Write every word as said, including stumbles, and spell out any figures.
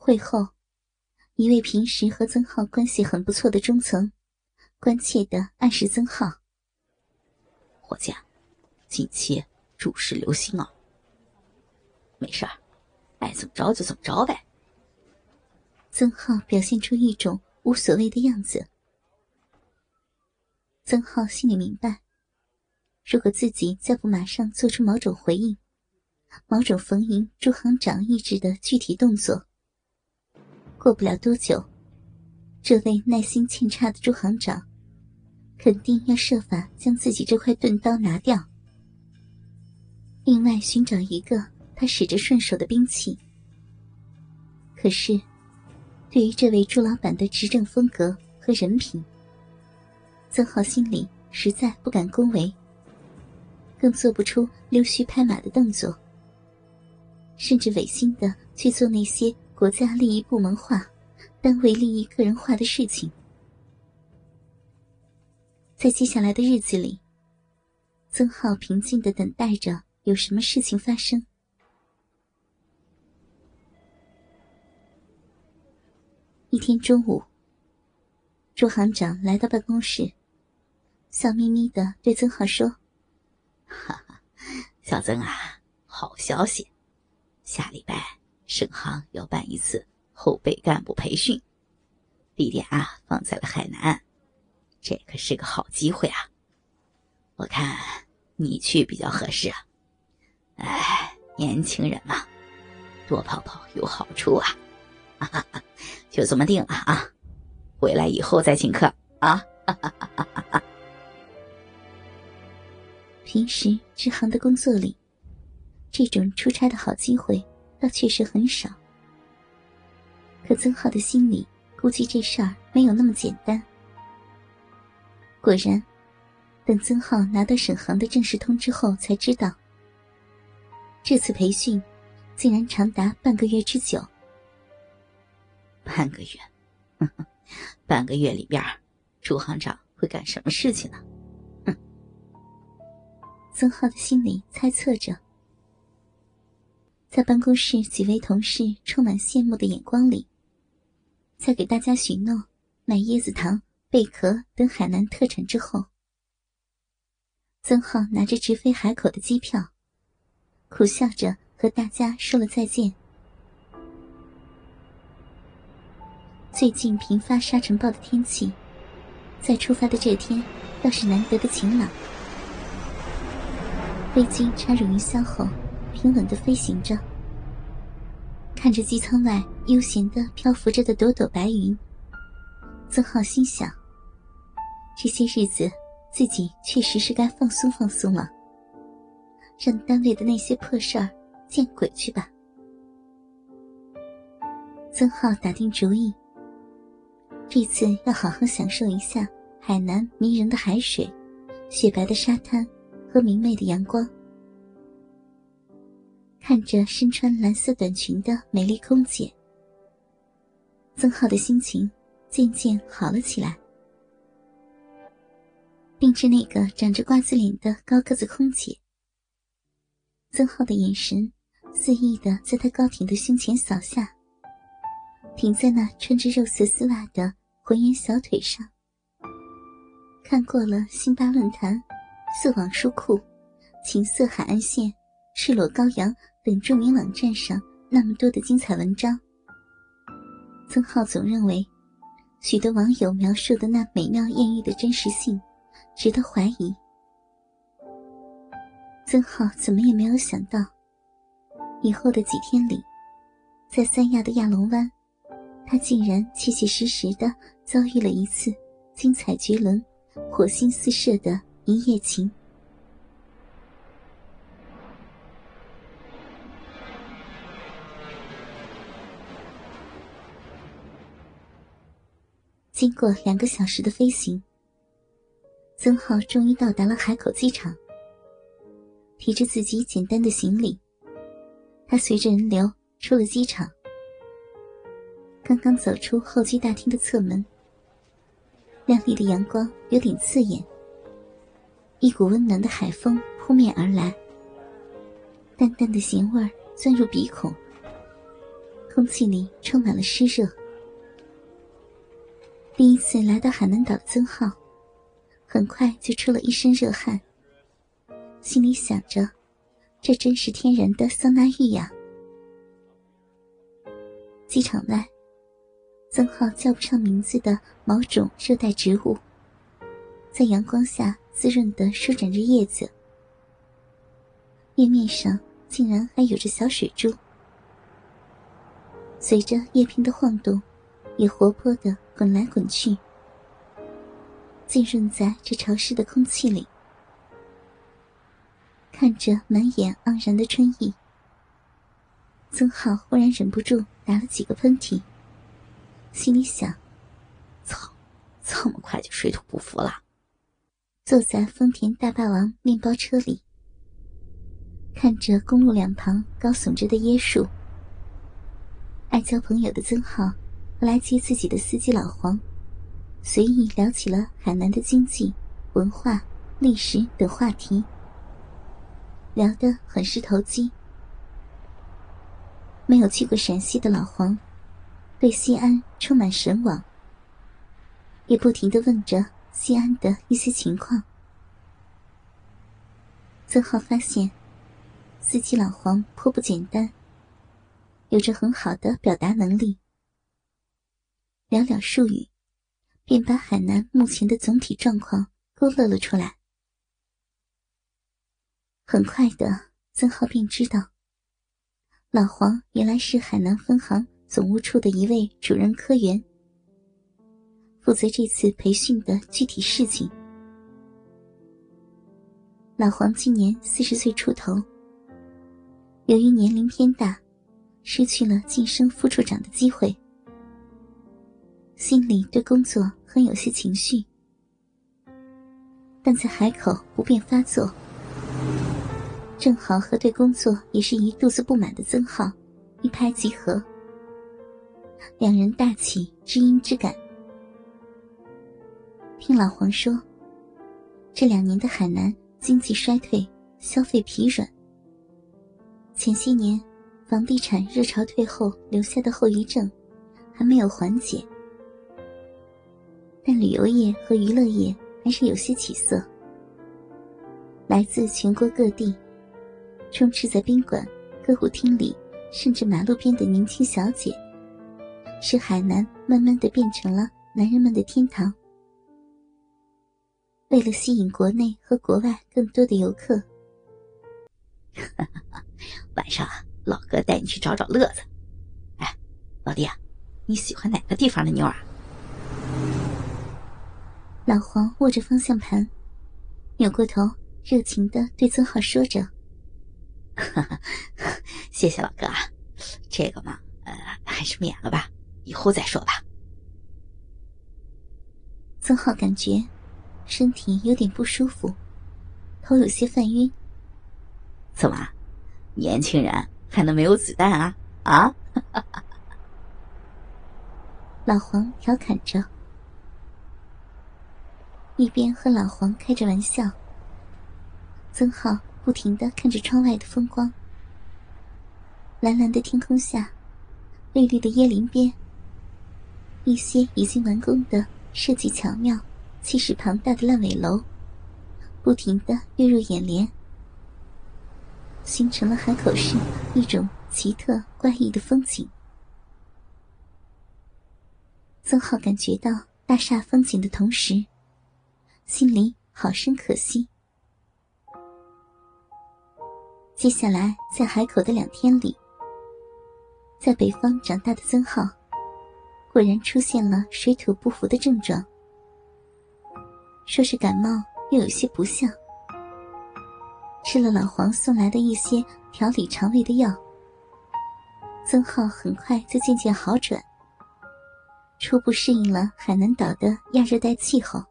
会后，一位平时和曾浩关系很不错的中层关切地暗示曾浩： 伙计，近期注视留心啊。没事儿，爱怎么着就怎么着呗。 曾浩表现出一种无所谓的样子。曾浩心里明白，如果自己再不马上做出某种回应，某种逢迎朱行长意志的具体动作，过不了多久，这位耐心欠差的朱行长肯定要设法将自己这块钝刀拿掉，另外寻找一个他使着顺手的兵器。可是对于这位朱老板的执政风格和人品，曾浩心里实在不敢恭维，更做不出溜须拍马的动作，甚至违心的去做那些国家利益部门化、单位利益个人化的事情。在接下来的日子里，曾浩平静地等待着有什么事情发生。一天中午，朱行长来到办公室，笑眯眯地对曾浩说： 哈哈，小曾啊，好消息，下礼拜省行要办一次后备干部培训，地点啊放在了海南，这可是个好机会啊，我看你去比较合适啊。哎，年轻人嘛，多跑跑有好处啊。哈哈哈，就这么定了啊，回来以后再请客啊。哈哈哈哈哈。 平时支行的工作里，这种出差的好机会倒确实很少，可曾浩的心里估计这事儿没有那么简单。果然，等曾浩拿到省行的正式通知后才知道，这次培训竟然长达半个月之久。 半个月，呵呵，半个月里边朱行长会干什么事情呢？哼！ 曾浩的心里猜测着。在办公室几位同事充满羡慕的眼光里，在给大家许诺买椰子糖、贝壳等海南特产之后，曾浩拿着直飞海口的机票，苦笑着和大家说了再见。最近频发沙尘暴的天气，在出发的这天倒是难得的晴朗。飞机插入云霄后，平稳地飞行着。看着机舱外悠闲地漂浮着的朵朵白云，曾浩心想，这些日子自己确实是该放松放松了，让单位的那些破事儿见鬼去吧。曾浩打定主意，这次要好好享受一下海南迷人的海水、雪白的沙滩和明媚的阳光。看着身穿蓝色短裙的美丽空姐，曾浩的心情渐渐好了起来。盯着那个长着瓜子脸的高个子空姐，曾浩的眼神肆意地在她高挺的胸前扫下，停在那穿着肉色丝袜的浑圆小腿上。看过了辛巴论坛、色网书库、情色海岸线、赤裸羔羊等著名网站上那么多的精彩文章，曾浩总认为许多网友描述的那美妙艳遇的真实性值得怀疑。曾浩怎么也没有想到，以后的几天里，在三亚的亚龙湾，他竟然切切实实地遭遇了一次精彩绝伦、火星四射的一夜情。经过两个小时的飞行，曾浩终于到达了海口机场。提着自己简单的行李，他随着人流出了机场。刚刚走出候机大厅的侧门，亮丽的阳光有点刺眼，一股温暖的海风扑面而来，淡淡的咸味钻入鼻孔。 空气里充满了湿热。第一次来到海南岛的曾浩很快就出了一身热汗，心里想着这真是天然的桑拿浴呀。机场外，曾浩叫不上名字的某种热带植物在阳光下滋润地舒展着叶子，叶面上竟然还有着小水珠，随着叶片的晃动也活泼地滚来滚去，浸润在这潮湿的空气里。看着满眼盎然的春意，曾浩忽然忍不住打了几个喷嚏，心里想： 操，这么快就水土不服了。 坐在丰田大霸王面包车里，看着公路两旁高耸着的椰树，爱交朋友的曾浩和来接自己的司机老黄随意聊起了海南的经济、文化、历史等话题，聊得很是投机。没有去过陕西的老黄对西安充满神往，也不停地问着西安的一些情况。曾浩发现司机老黄颇不简单，有着很好的表达能力，寥寥数语便把海南目前的总体状况勾勒了出来。很快的，曾浩便知道老黄原来是海南分行总务处的一位主任科员，负责这次培训的具体事情。老黄今年四十岁出头，由于年龄偏大，失去了晋升副处长的机会，心里对工作很有些情绪，但在海口不便发作，正好和对工作也是一肚子不满的曾浩一拍即合，两人大起知音之感。听老黄说，这两年的海南经济衰退，消费疲软，前些年房地产热潮退后留下的后遗症还没有缓解，但旅游业和娱乐业还是有些起色。来自全国各地充斥在宾馆、歌舞厅里甚至马路边的年轻小姐，使海南慢慢地变成了男人们的天堂。为了吸引国内和国外更多的游客， 晚上啊，老哥带你去找找乐子。哎，老弟啊，你喜欢哪个地方的妞啊？ 老黄握着方向盘，扭过头热情地对曾浩说着： 谢谢老哥啊，这个嘛，呃，还是免了吧，以后再说吧。 曾浩感觉身体有点不舒服，头有些犯晕。 怎么，年轻人还能没有子弹啊？啊？ 老黄调侃着，一边和老黄开着玩笑，曾浩不停地看着窗外的风光。蓝蓝的天空下，绿绿的椰林边，一些已经完工的设计巧妙、气势庞大的烂尾楼不停地跃入眼帘，形成了海口市一种奇特怪异的风景。曾浩感觉到大煞风景的同时，心里好生可惜。接下来在海口的两天里，在北方长大的曾浩果然出现了水土不服的症状，说是感冒又有些不像。吃了老黄送来的一些调理肠胃的药，曾浩很快就渐渐好转，初步适应了海南岛的亚热带气候。